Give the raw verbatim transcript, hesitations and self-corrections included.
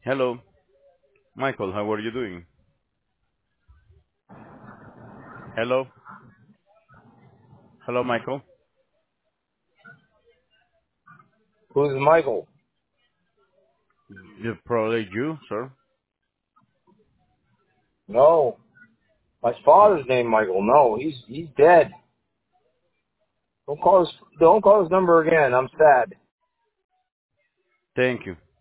Hello, Michael. How are you doing? Hello, hello, Michael. Who's Michael? You probably you, sir. No. My father's named Michael. No, he's he's dead. Don't call his don't call his number again. I'm sad. Thank you.